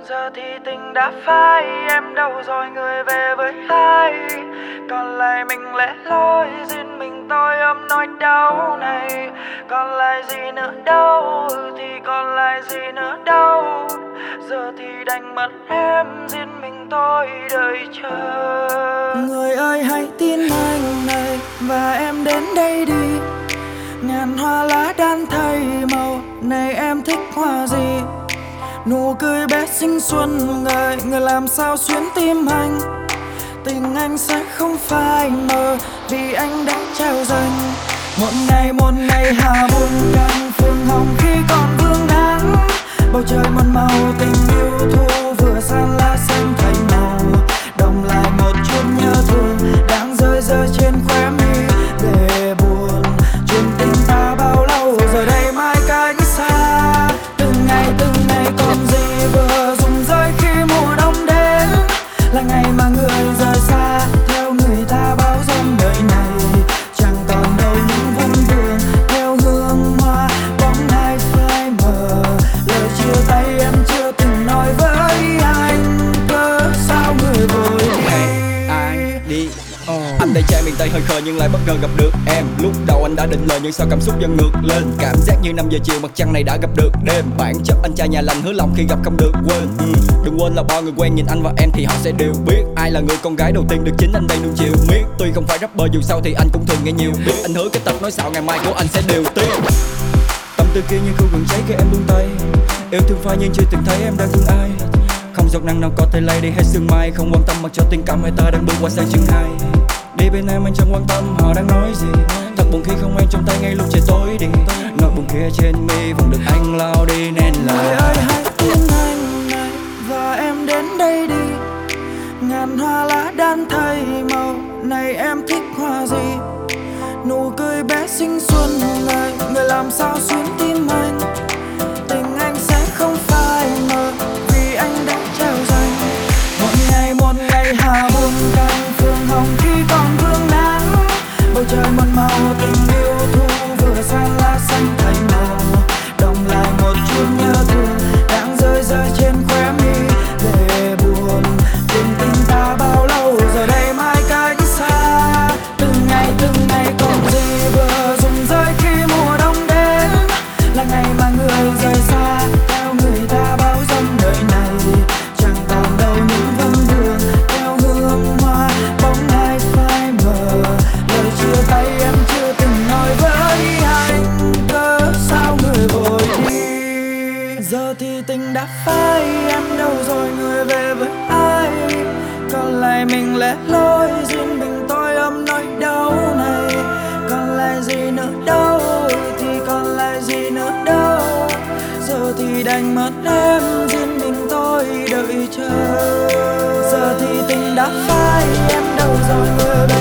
Giờ thì tình đã phai, em đâu rồi người về với ai? Còn lại mình lẻ loi, riêng mình tôi ôm nỗi đau này. Còn lại gì nữa đâu, thì còn lại gì nữa đâu. Giờ thì đành mất em, riêng mình tôi đợi chờ. Người ơi hãy tin anh này, và em đến đây đi. Ngàn hoa lá đan thay màu, này em thích hoa gì? Nụ cười bé xinh xuân ngời, người làm sao xuyến tim anh. Tình anh sẽ không phai mờ, vì anh đã trao dành. Một ngày hà buồn càng phương hồng khi còn vương nắng. Bầu trời một màu tình yêu thu vừa san lá xanh thay màu. Đồng lại một chút nhớ thương đang rơi rơi trên khóe mi. Để buồn chuyện tình ta bao lâu giờ đây mai cách xa. Từng ngày còn gì vừa rụng rơi khi mùa đông đến. Là ngày mà người rời xa theo người ta bao dòng đời này. Chẳng còn đâu những vấn vương theo hương hoa bóng ai phai mờ. Lời chia tay em chưa từng nói với anh, cớ sao người vội đi. Anh đây trai miền Tây hơi khờ nhưng lại bất ngờ gặp được em. Lúc đầu anh đã định lời nhưng sao cảm xúc dần ngược lên. Cảm giác như 5 giờ chiều mặt trăng này đã gặp được đêm. Bản chất anh trai nhà lành hứa lòng khi gặp không được quên. Đừng quên là bao người quen nhìn anh và em thì họ sẽ đều biết ai là người con gái đầu tiên được chính anh đây nuông chiều miết. Tuy không phải rapper dù sao thì anh cũng thường nghe nhiều biết. Anh hứa cái tập nói xạo ngày mai của anh sẽ điều tiết. Tâm tư kia như khu rừng cháy khi em buông tay. Yêu thương phai nhưng chưa từng thấy em đang thương ai. Không giọt nắng nào có thể lay đi hết sương mai. Không quan tâm mặc cho tình cảm hai ta đang bước qua sang chương 2. Đi bên em anh chẳng quan tâm họ đang nói gì. Thật buồn khi không anh trong tay ngay lúc trời tối đi. Nỗi buồn kia trên mi vẫn được anh lao đi nên là người ơi hãy tin anh này, và em đến đây đi. Ngàn hoa lá đan thay màu, này em thích hoa gì? Nụ cười bé xinh xuân ngời, người làm sao xuyến tim anh. Tình anh sẽ không phai mờ, vì anh đã trao dành. Một ngày hà buồn càng phương hồng khi còn vương nắng. Bầu trời một màu tình yêu thu vừa san lá xanh thay màu. Đồng lại một chút nhớ thương đang rơi rơi trên khóe mi. Để buồn tình ta bao lâu giờ đây mai cách xa. Từng ngày còn gì vừa rụng rơi khi mùa đông đến. Là ngày mà người rời xa theo người ta bao dòng đời này. Chẳng còn đâu những vấn vương theo hương hoa bóng ai phai mờ. Lời chia tay em chưa từng nói với anh, cớ sao người vội đi? Giờ thì tình đã phai, em đâu rồi người về với ai? Còn lại mình lẻ loi, riêng mình tôi ôm nỗi đau này. Còn lại gì nữa đâu, thì còn lại gì nữa đâu. Giờ thì đành mất em, riêng mình tôi đợi chờ. Giờ thì tình đã phai, em đâu rồi người về